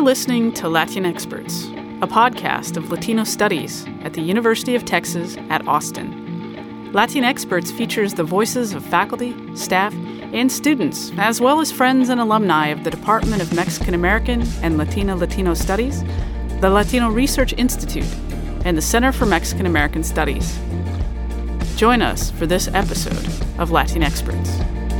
listening to Latin Experts, a podcast of Latino studies at the University of Texas at Austin. Latin Experts features the voices of faculty, staff, and students, as well as friends and alumni of the Department of Mexican American and Latino Studies, the Latino Research Institute, and the Center for Mexican American Studies. Join us for this episode of Latin Experts.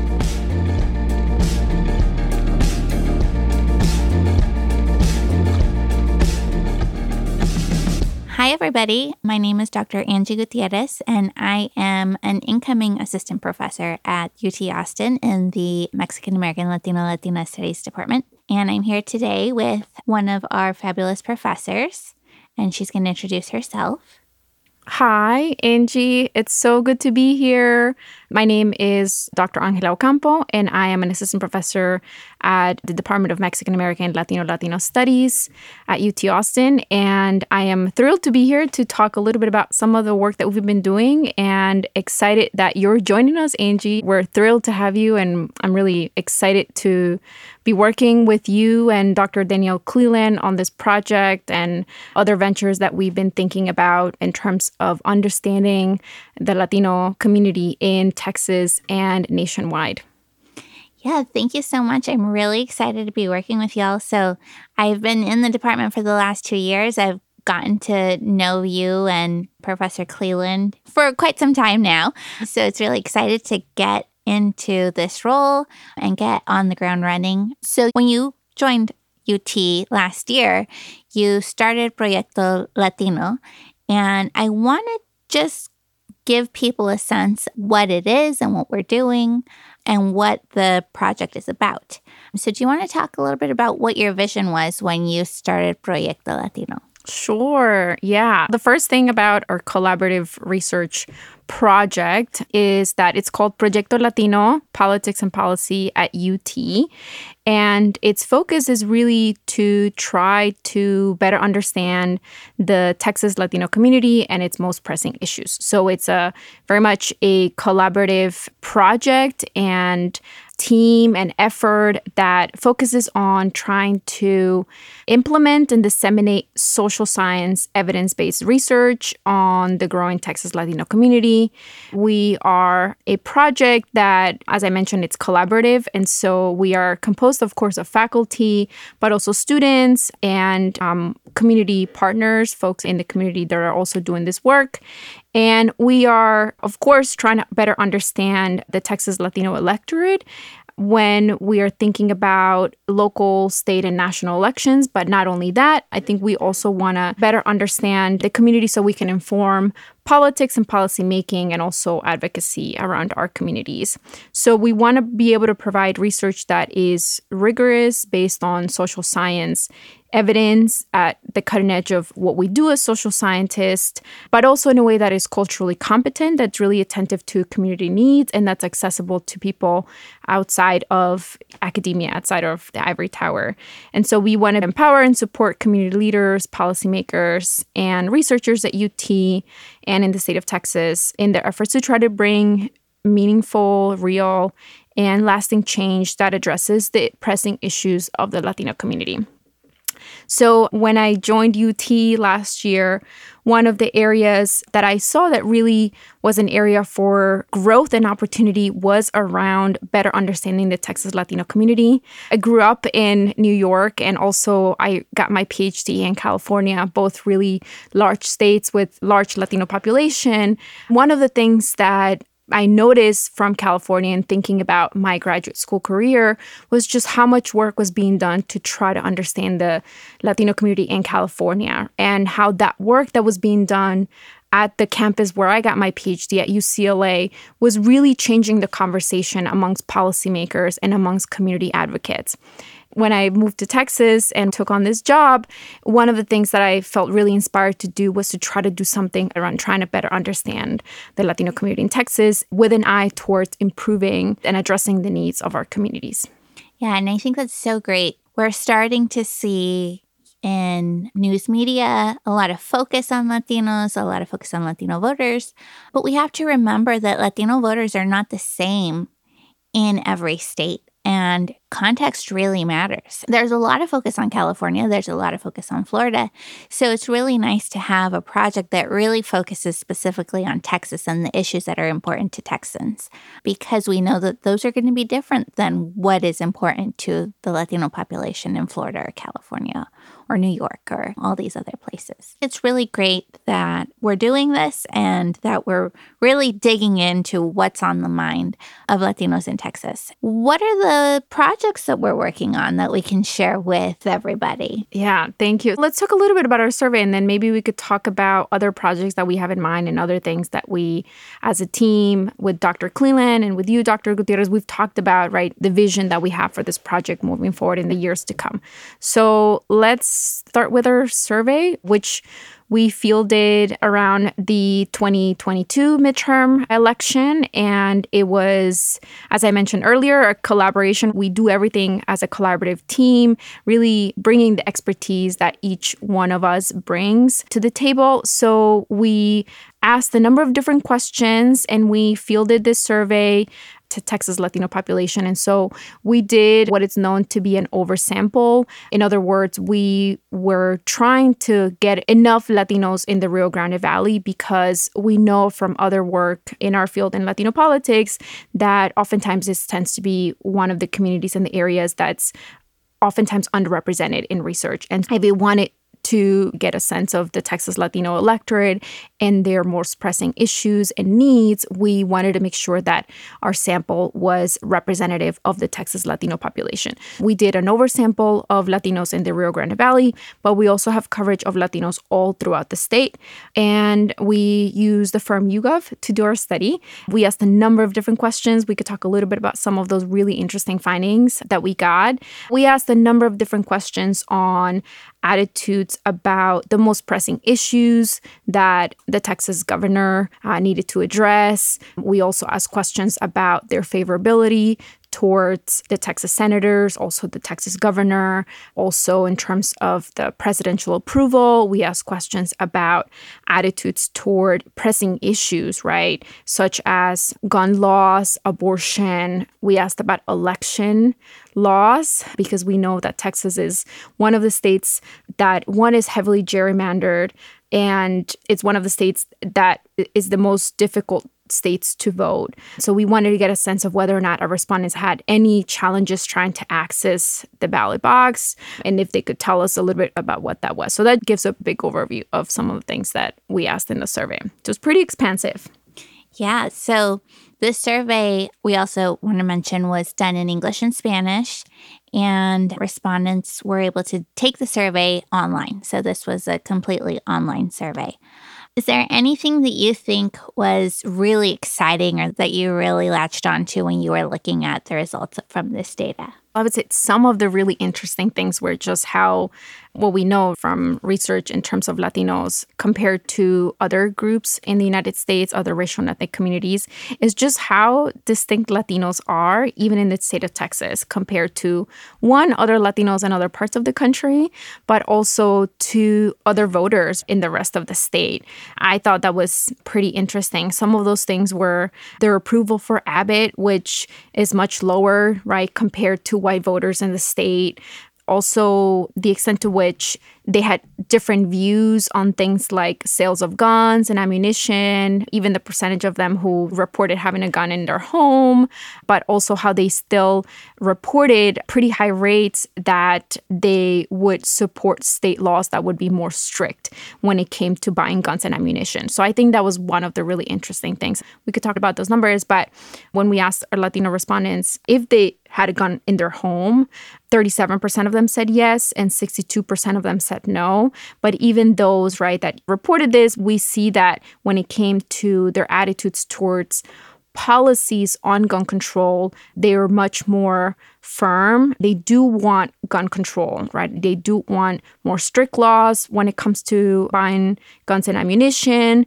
Hi, everybody. My name is Dr. Angie Gutierrez, and I am an incoming assistant professor at UT Austin in the Mexican American Latina Studies Department. And I'm here today with one of our fabulous professors, and she's going to introduce herself. Hi, Angie. It's so good to be here. My name is Dr. Angela Ocampo, and I am an assistant professor at the Department of Mexican American and Latino Studies at UT Austin. And I am thrilled to be here to talk a little bit about some of the work that we've been doing and excited that you're joining us, Angie. We're thrilled to have you, and I'm really excited to be working with you and Dr. Danielle Cleland on this project and other ventures that we've been thinking about in terms of understanding the Latino community in Texas and nationwide. Yeah, thank you so much. I'm really excited to be working with y'all. So I've been in the department for the last 2 years. I've gotten to know you and Professor Cleland for quite some time now. So it's really excited to get into this role and get on the ground running. So when you joined UT last year, you started Proyecto Latino, and I want to just give people a sense what it is and what we're doing and what the project is about. So do you want to talk a little bit about what your vision was when you started Proyecto Latino? Sure. Yeah. The first thing about our collaborative research project is that it's called Proyecto Latino, Politics and Policy at UT. And its focus is really to try to better understand the Texas Latino community and its most pressing issues. So it's very much a collaborative project and team and effort that focuses on trying to implement and disseminate social science evidence-based research on the growing Texas Latino community. We are a project that, as I mentioned, it's collaborative. And so we are composed, of course, of faculty, but also students and community partners, folks in the community that are also doing this work. And we are, of course, trying to better understand the Texas Latino electorate when we are thinking about local, state, and national elections. But not only that, I think we also want to better understand the community so we can inform politics and policy making and also advocacy around our communities. So we want to be able to provide research that is rigorous, based on social science evidence at the cutting edge of what we do as social scientists, but also in a way that is culturally competent, that's really attentive to community needs, and that's accessible to people outside of academia, outside of the ivory tower. And so we want to empower and support community leaders, policymakers, and researchers at UT and in the state of Texas in their efforts to try to bring meaningful, real, and lasting change that addresses the pressing issues of the Latino community. So when I joined UT last year, one of the areas that I saw that really was an area for growth and opportunity was around better understanding the Texas Latino community. I grew up in New York, and also I got my PhD in California, both really large states with large Latino population. One of the things that I noticed from California and thinking about my graduate school career was just how much work was being done to try to understand the Latino community in California, and how that work that was being done at the campus where I got my PhD at UCLA was really changing the conversation amongst policymakers and amongst community advocates. When I moved to Texas and took on this job, one of the things that I felt really inspired to do was to try to do something around trying to better understand the Latino community in Texas with an eye towards improving and addressing the needs of our communities. Yeah, and I think that's so great. We're starting to see in news media a lot of focus on Latinos, a lot of focus on Latino voters. But we have to remember that Latino voters are not the same in every state. and context really matters. There's a lot of focus on California. There's a lot of focus on Florida. So it's really nice to have a project that really focuses specifically on Texas and the issues that are important to Texans, because we know that those are going to be different than what is important to the Latino population in Florida or California or New York or all these other places. It's really great that we're doing this and that we're really digging into what's on the mind of Latinos in Texas. What are the projects that we're working on that we can share with everybody? Yeah, thank you. Let's talk a little bit about our survey, and then maybe we could talk about other projects that we have in mind and other things that we, as a team, with Dr. Cleland and with you, Dr. Gutierrez, we've talked about, right, the vision that we have for this project moving forward in the years to come. So let's start with our survey, which we fielded around the 2022 midterm election. And it was, as I mentioned earlier, a collaboration. We do everything as a collaborative team, really bringing the expertise that each one of us brings to the table. So we asked a number of different questions and we fielded this survey to Texas Latino population. And so we did what is known to be an oversample. In other words, we were trying to get enough Latinos in the Rio Grande Valley because we know from other work in our field in Latino politics that oftentimes this tends to be one of the communities in the areas that's oftentimes underrepresented in research. And if we wanted to get a sense of the Texas Latino electorate and their most pressing issues and needs, we wanted to make sure that our sample was representative of the Texas Latino population. We did an oversample of Latinos in the Rio Grande Valley, but we also have coverage of Latinos all throughout the state. And we used the firm YouGov to do our study. We asked a number of different questions. We could talk a little bit about some of those really interesting findings that we got. We asked a number of different questions on attitudes about the most pressing issues that the Texas governor needed to address. We also asked questions about their favorability towards the Texas senators, also the Texas governor. Also, in terms of the presidential approval, we asked questions about attitudes toward pressing issues, right? Such as gun laws, abortion. We asked about election laws because we know that Texas is one of the states that, one, is heavily gerrymandered, and it's one of the states that is the most difficult states to vote. So we wanted to get a sense of whether or not our respondents had any challenges trying to access the ballot box and if they could tell us a little bit about what that was. So that gives a big overview of some of the things that we asked in the survey. So it's pretty expansive. Yeah. So this survey, we also want to mention, was done in English and Spanish, and respondents were able to take the survey online. So this was a completely online survey. Is there anything that you think was really exciting or that you really latched onto when you were looking at the results from this data? I would say some of the really interesting things were just how what we know from research in terms of Latinos compared to other groups in the United States, other racial and ethnic communities, is just how distinct Latinos are, even in the state of Texas, compared to, one, other Latinos in other parts of the country, but also to other voters in the rest of the state. I thought that was pretty interesting. Some of those things were their approval for Abbott, which is much lower, right, compared to white voters in the state. Also, the extent to which they had different views on things like sales of guns and ammunition, even the percentage of them who reported having a gun in their home, but also how they still reported pretty high rates that they would support state laws that would be more strict when it came to buying guns and ammunition. So I think that was one of the really interesting things. We could talk about those numbers, but when we asked our Latino respondents if they had a gun in their home, 37% of them said yes, and 62% of them said no. But even those, right, that reported this, we see that when it came to their attitudes towards policies on gun control, they are much more firm. They do want gun control, right? They do want more strict laws when it comes to buying guns and ammunition.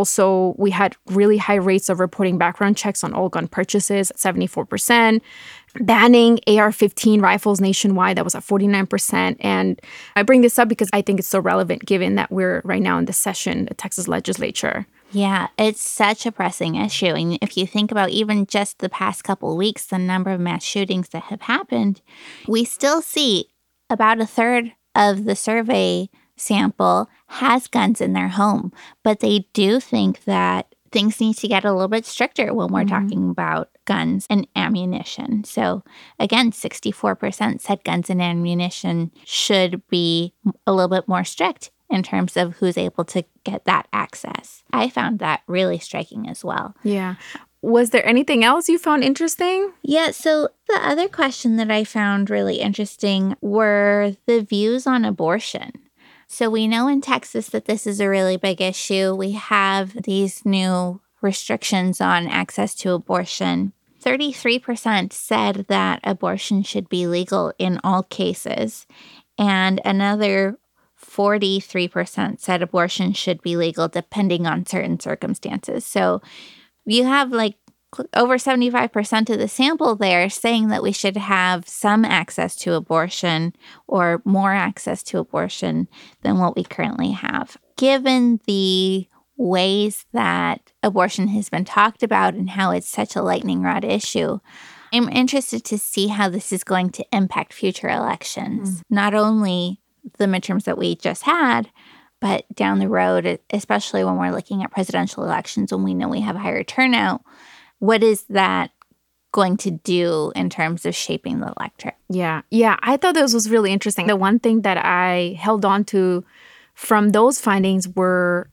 We had really high rates of reporting background checks on all gun purchases, 74%. banning AR-15 rifles nationwide. That was at 49%. And I bring this up because I think it's so relevant given that we're right now in the session, the Texas legislature. Yeah, it's such a pressing issue. And if you think about even just the past couple of weeks, the number of mass shootings that have happened, we still see about a third of the survey sample has guns in their home. But they do think that things need to get a little bit stricter when we're talking about guns and ammunition. So again, 64% said guns and ammunition should be a little bit more strict in terms of who's able to get that access. I found that really striking as well. Yeah. Was there anything else you found interesting? Yeah, so the other question that I found really interesting were the views on abortion. So we know in Texas that this is a really big issue. We have these new restrictions on access to abortion. 33% said that abortion should be legal in all cases, and another 43% said abortion should be legal depending on certain circumstances. So you have like over 75% of the sample there saying that we should have some access to abortion or more access to abortion than what we currently have. Given the ways that abortion has been talked about and how it's such a lightning rod issue, I'm interested to see how this is going to impact future elections. Not only the midterms that we just had, but down the road, especially when we're looking at presidential elections, when we know we have higher turnout, what is that going to do in terms of shaping the electorate? Yeah, I thought this was really interesting. The one thing that I held on to from those findings were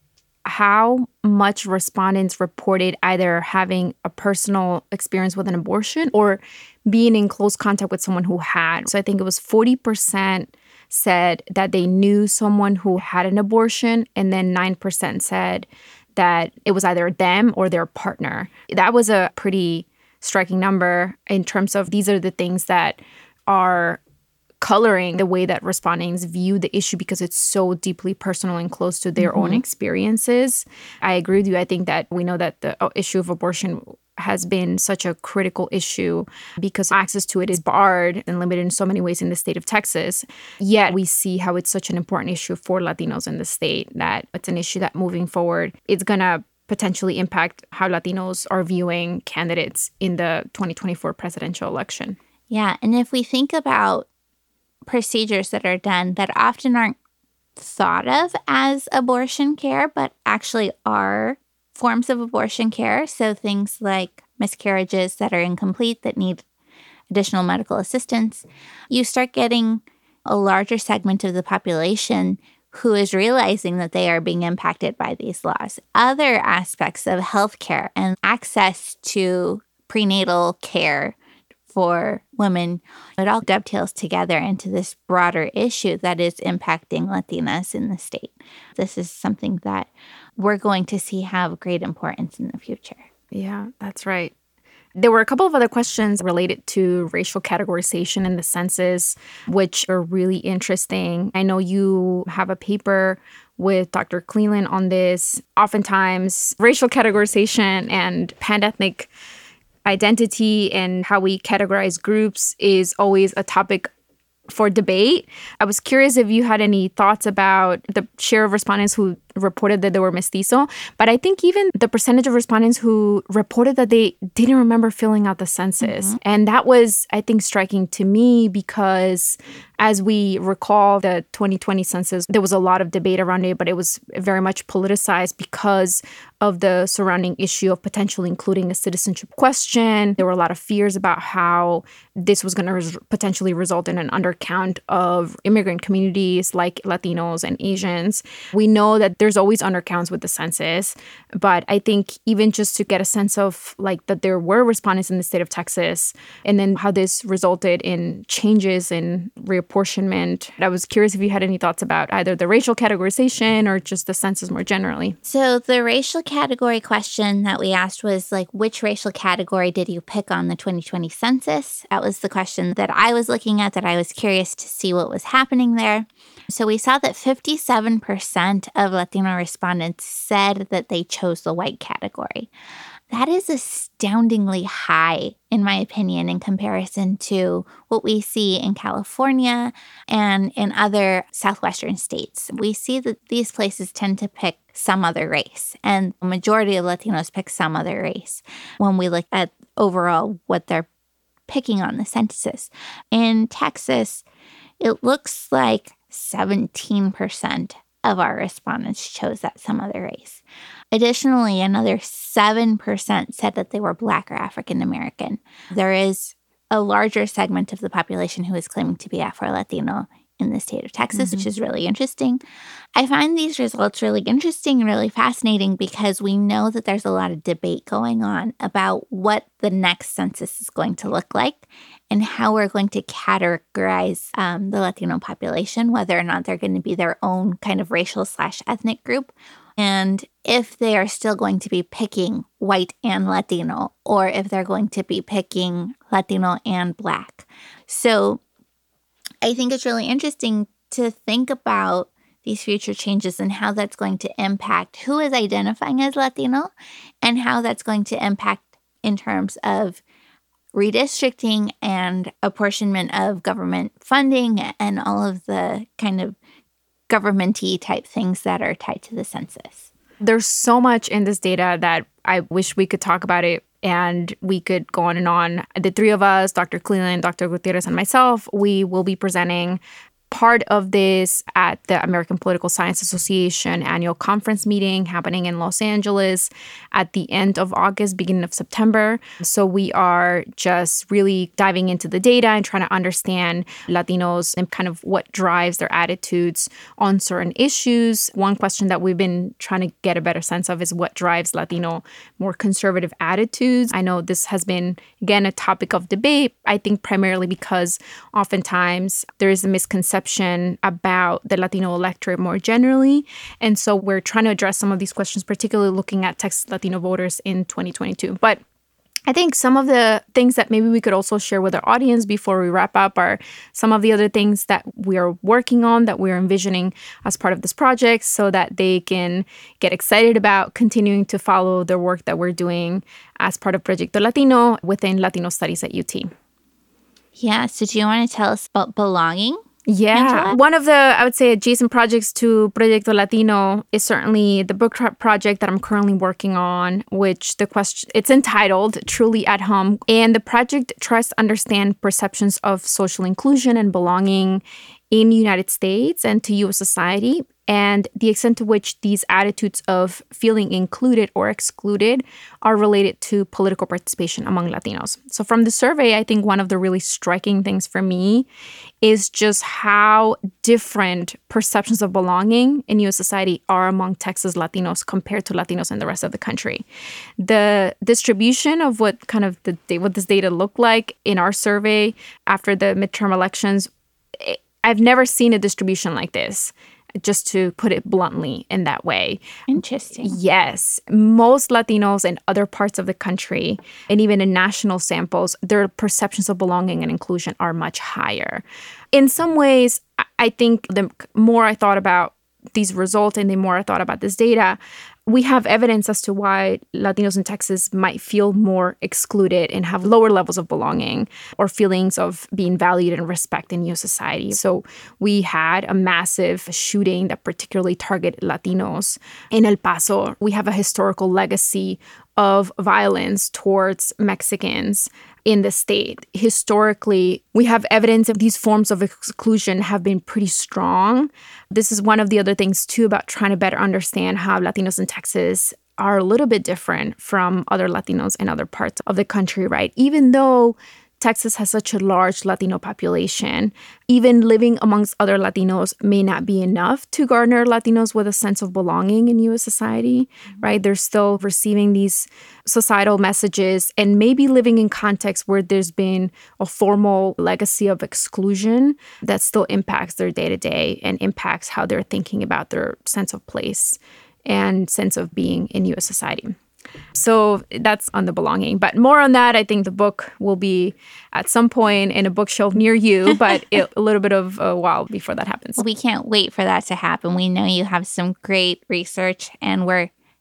how much respondents reported either having a personal experience with an abortion or being in close contact with someone who had. So I think it was 40% said that they knew someone who had an abortion, and then 9% said that it was either them or their partner. That was a pretty striking number in terms of these are the things that are coloring the way that respondents view the issue because it's so deeply personal and close to their own experiences. I agree with you. I think that we know that the issue of abortion has been such a critical issue because access to it is barred and limited in so many ways in the state of Texas. Yet we see how it's such an important issue for Latinos in the state, that it's an issue that moving forward, it's going to potentially impact how Latinos are viewing candidates in the 2024 presidential election. Yeah, and if we think about procedures that are done that often aren't thought of as abortion care, but actually are forms of abortion care. So things like miscarriages that are incomplete that need additional medical assistance. You start getting a larger segment of the population who is realizing that they are being impacted by these laws. Other aspects of healthcare and access to prenatal care for women, it all dovetails together into this broader issue that is impacting Latinas in the state. This is something that we're going to see have great importance in the future. Yeah, that's right. There were a couple of other questions related to racial categorization in the census, which are really interesting. I know you have a paper with Dr. Cleland on this. Oftentimes, racial categorization and pan-ethnic identity and how we categorize groups is always a topic for debate. I was curious if you had any thoughts about the share of respondents who reported that they were mestizo, but I think even the percentage of respondents who reported that they didn't remember filling out the census. And that was, I think, striking to me because as we recall the 2020 census, there was a lot of debate around it, but it was very much politicized because of the surrounding issue of potentially including a citizenship question. There were a lot of fears about how this was going to potentially result in an undercount of immigrant communities like Latinos and Asians. We know that there's always undercounts with the census, but I think even just to get a sense of like that there were respondents in the state of Texas and then how this resulted in changes in reapportionment. I was curious if you had any thoughts about either the racial categorization or just the census more generally. So the racial category question that we asked was like, which racial category did you pick on the 2020 census? That was the question that I was looking at, that I was curious to see what was happening there. So we saw that 57% of Latino respondents said that they chose the white category. that is astoundingly high, in my opinion, in comparison to what we see in California and in other Southwestern states. We see that these places tend to pick some other race, and the majority of Latinos pick some other race when we look at overall what they're picking on the census. In Texas, it looks like 17% of our respondents chose that some other race. Additionally, another 7% said that they were Black or African American. There is a larger segment of the population who is claiming to be Afro-Latino in the state of Texas, which is really interesting. I find these results really interesting and really fascinating because we know that there's a lot of debate going on about what the next census is going to look like and how we're going to categorize the Latino population, whether or not they're going to be their own kind of racial/ethnic group, and if they are still going to be picking white and Latino, or if they're going to be picking Latino and Black. So I think it's really interesting to think about these future changes and how that's going to impact who is identifying as Latino and how that's going to impact in terms of redistricting and apportionment of government funding and all of the kind of government-y type things that are tied to the census. There's so much in this data that I wish we could talk about it and we could go on and on. The three of us, Dr. Cleland, Dr. Gutierrez, and myself, we will be presenting part of this at the American Political Science Association annual conference meeting happening in Los Angeles at the end of August, beginning of September. So we are just really diving into the data and trying to understand Latinos and kind of what drives their attitudes on certain issues. One question that we've been trying to get a better sense of is what drives Latino more conservative attitudes. I know this has been, again, a topic of debate, I think primarily because oftentimes there is a misconception about the Latino electorate more generally. And so we're trying to address some of these questions, particularly looking at Texas Latino voters in 2022. But I think some of the things that maybe we could also share with our audience before we wrap up are some of the other things that we are working on, that we're envisioning as part of this project so that they can get excited about continuing to follow the work that we're doing as part of Proyecto Latino within Latino Studies at UT. Yeah, so do you want to tell us about belonging? Yeah. Angela? One of the, I would say, adjacent projects to Proyecto Latino is certainly the book project that I'm currently working on, which it's entitled Truly at Home. And the project tries to understand perceptions of social inclusion and belonging in the United States and to U.S. society, and the extent to which these attitudes of feeling included or excluded are related to political participation among Latinos. So from the survey, I think one of the really striking things for me is just how different perceptions of belonging in U.S. society are among Texas Latinos compared to Latinos in the rest of the country. The distribution of what this data looked like in our survey after the midterm elections, I've never seen a distribution like this, just to put it bluntly in that way. Interesting. Yes. Most Latinos in other parts of the country, and even in national samples, their perceptions of belonging and inclusion are much higher. In some ways, I think the more I thought about these results and the more I thought about this data, we have evidence as to why Latinos in Texas might feel more excluded and have lower levels of belonging or feelings of being valued and respected in U.S. society. So we had a massive shooting that particularly targeted Latinos in El Paso. We have a historical legacy of violence towards Mexicans in the state. Historically, we have evidence of these forms of exclusion have been pretty strong. This is one of the other things, too, about trying to better understand how Latinos in Texas are a little bit different from other Latinos in other parts of the country, right? Even though Texas has such a large Latino population, even living amongst other Latinos may not be enough to garner Latinos with a sense of belonging in U.S. society, right? They're still receiving these societal messages and maybe living in contexts where there's been a formal legacy of exclusion that still impacts their day-to-day and impacts how they're thinking about their sense of place and sense of being in U.S. society. So that's on the belonging. But more on that, I think the book will be at some point in a bookshelf near you, but a little bit of a while before that happens. We can't wait for that to happen. We know you have some great research, and we're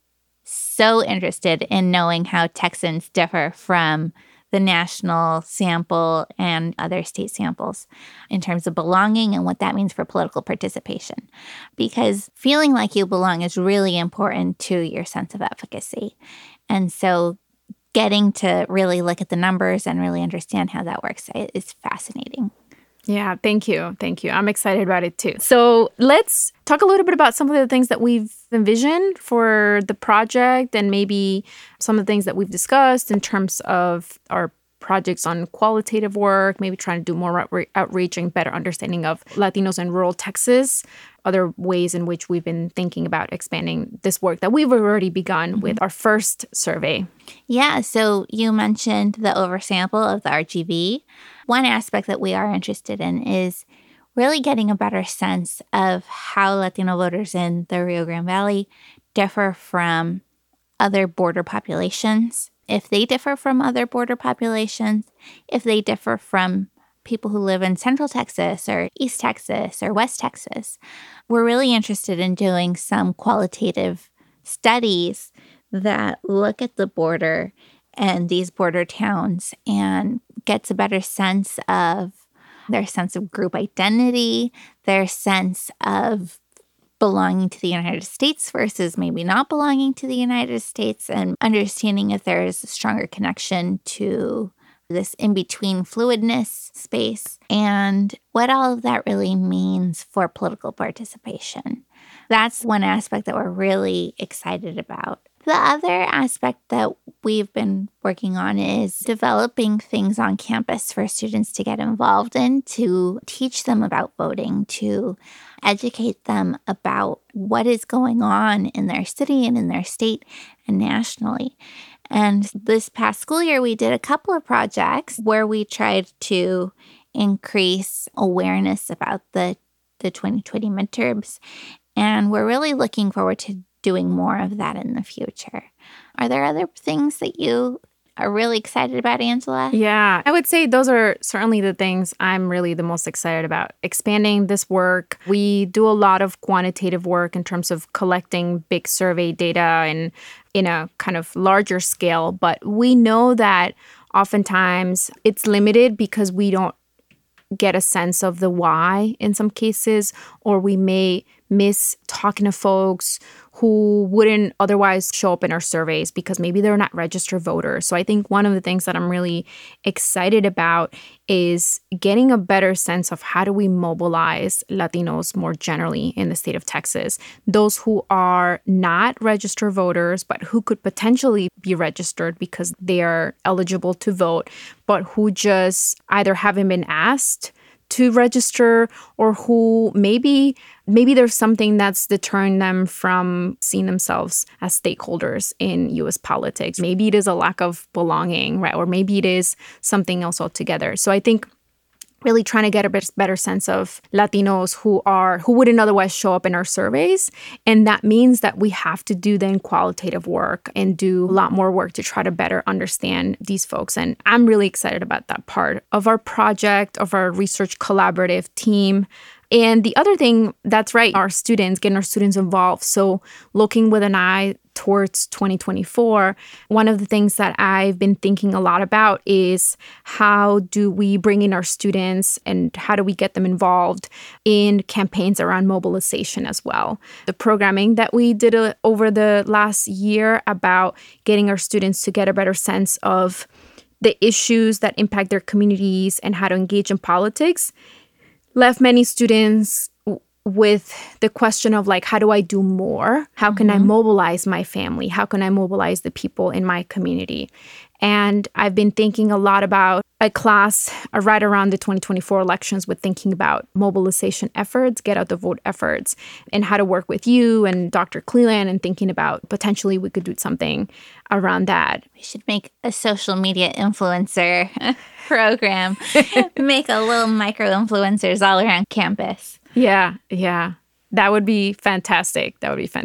so interested in knowing how Texans differ from the national sample and other state samples in terms of belonging and what that means for political participation. Because feeling like you belong is really important to your sense of efficacy. And so getting to really look at the numbers and really understand how that works is fascinating. Yeah, thank you. Thank you. I'm excited about it too. So let's talk a little bit about some of the things that we've envisioned for the project and maybe some of the things that we've discussed in terms of our projects on qualitative work, maybe trying to do more outreach and better understanding of Latinos in rural Texas, other ways in which we've been thinking about expanding this work that we've already begun with our first survey. Yeah, so you mentioned the oversample of the RGV. One aspect that we are interested in is really getting a better sense of how Latino voters in the Rio Grande Valley differ from other border populations. If they differ from other border populations, if they differ from people who live in Central Texas or East Texas or West Texas. We're really interested in doing some qualitative studies that look at the border and these border towns and gets a better sense of their sense of group identity, their sense of belonging to the United States versus maybe not belonging to the United States, and understanding if there is a stronger connection to this in-between fluidness space and what all of that really means for political participation. That's one aspect that we're really excited about. The other aspect that we've been working on is developing things on campus for students to get involved in, to teach them about voting, to educate them about what is going on in their city and in their state and nationally. And this past school year, we did a couple of projects where we tried to increase awareness about the 2020 midterms. And we're really looking forward to doing more of that in the future. Are there other things that you are really excited about, Angela? Yeah, I would say those are certainly the things I'm really the most excited about. Expanding this work. We do a lot of quantitative work in terms of collecting big survey data and in a kind of larger scale, but we know that oftentimes it's limited because we don't get a sense of the why in some cases, or we may miss talking to folks who wouldn't otherwise show up in our surveys because maybe they're not registered voters. So I think one of the things that I'm really excited about is getting a better sense of how do we mobilize Latinos more generally in the state of Texas, those who are not registered voters, but who could potentially be registered because they are eligible to vote, but who just either haven't been asked to register or who maybe there's something that's deterring them from seeing themselves as stakeholders in U.S. politics. Maybe it is a lack of belonging, right? Or maybe it is something else altogether. So I think really trying to get a better sense of Latinos who wouldn't otherwise show up in our surveys. And that means that we have to do then qualitative work and do a lot more work to try to better understand these folks. And I'm really excited about that part of our project, of our research collaborative team. And the other thing, that's right, getting our students involved. So looking with an eye towards 2024, one of the things that I've been thinking a lot about is how do we bring in our students and how do we get them involved in campaigns around mobilization as well. The programming that we did over the last year about getting our students to get a better sense of the issues that impact their communities and how to engage in politics left many students with the question of like, how do I do more? How can I mobilize my family? How can I mobilize the people in my community? And I've been thinking a lot about a class right around the 2024 elections with thinking about mobilization efforts, get out the vote efforts, and how to work with you and Dr. Cleland and thinking about potentially we could do something around that. We should make a social media influencer program, make a little micro influencers all around campus. Yeah. That would be fantastic.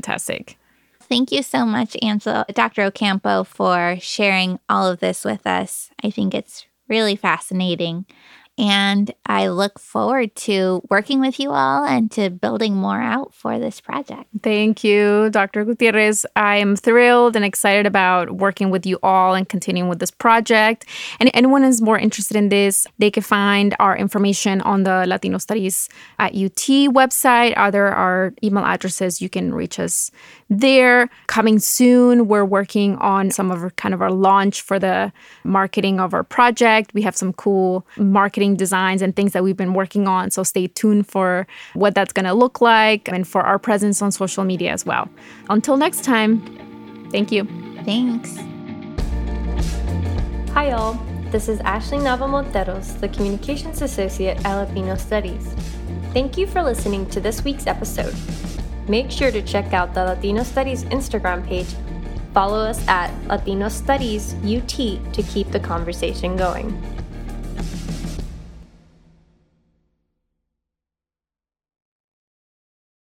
Thank you so much, Angela, Dr. Ocampo, for sharing all of this with us. I think it's really fascinating. And I look forward to working with you all and to building more out for this project. Thank you, Dr. Gutierrez. I am thrilled and excited about working with you all and continuing with this project. And if anyone is more interested in this, they can find our information on the Latino Studies at UT website. There are email addresses. You can reach us there. Coming soon, we're working on some of our launch for the marketing of our project. We have some cool marketing designs and things that we've been working on. So stay tuned for what that's going to look like and for our presence on social media as well. Until next time, thank you. Thanks. Hi, all. This is Ashley Nava-Monteros, the Communications Associate at Latino Studies. Thank you for listening to this week's episode. Make sure to check out the Latino Studies Instagram page. Follow us at Latino Studies UT to keep the conversation going.